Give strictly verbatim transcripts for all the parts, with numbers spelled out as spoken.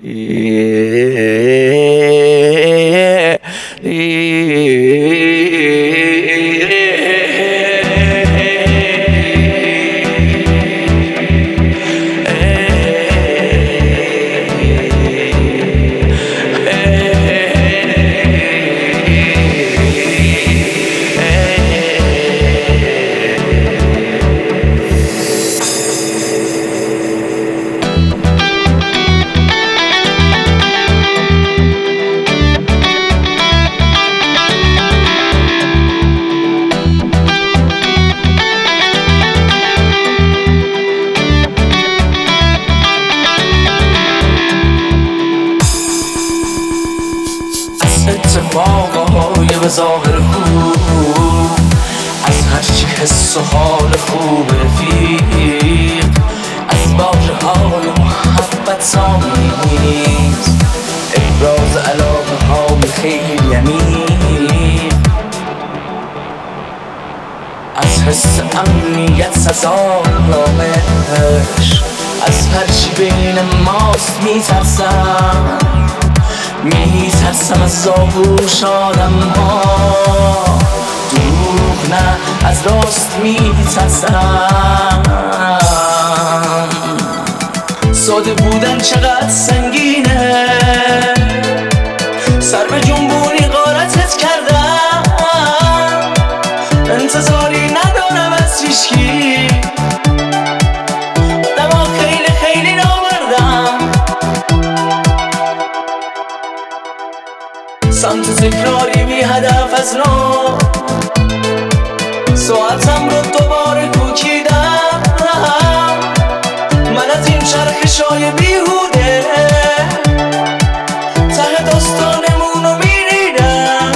اتفاقهای به ظاهر خوب، از هرچی حس و حال خوب رفیق، از واژه های محبت آمیز، ابراز علاقه های خیلی عمیق، از حس امنیت از آرامش، از هرچی بین ماست میترسم، میترسم از آغوش آدم ها، دروغ نه از راست میترسم. ساده بودن چقدر سنگینه، سر به جنبونی غارتت کردم، انتظاری ندارم از هیچکی، دما خیلی خیلی نامردم، سمت تکراری بی هدف از نو، ساعتم رو دوباره کوکیدم، من از این چرخشای بیهوده ته داستانمونو میریدم.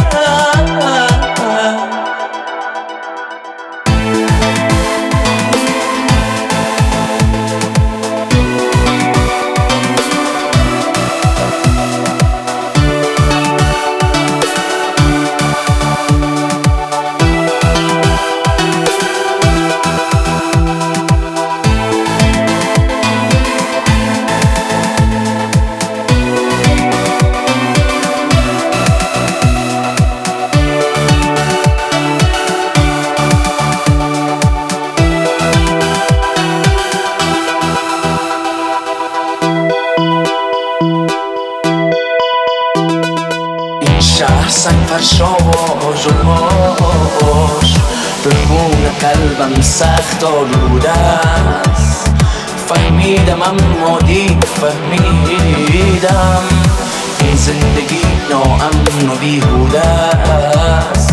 شهر سنگ فرشاش و پاش به خون قلبم سخت آلوده است، فهمیدم اما دید فهمیدم این زندگی ناامن و بیهوده است.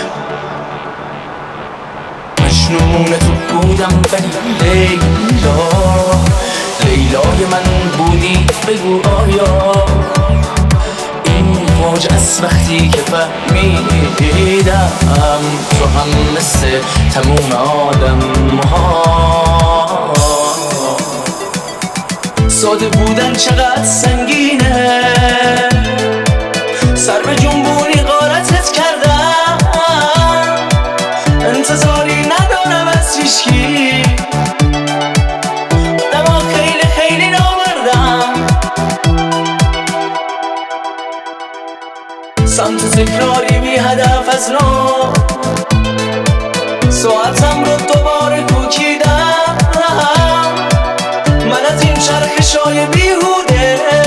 مجنون تو بودم ولی لیلا، لیلای من بودی بگو آیا موج از وقتی که فهمیدم تو هم مثل تموم آدم ها. ساده بودن چقدر سنگینه، سر به جنبونی غارتت کردم، انتظاری ندارم از هیچکی، دما خیلی خیلی نامردم، سمت تکراری بی هدف از نو، ساعتم رو دوباره کوکیدم، من از این چرخشای بیهوده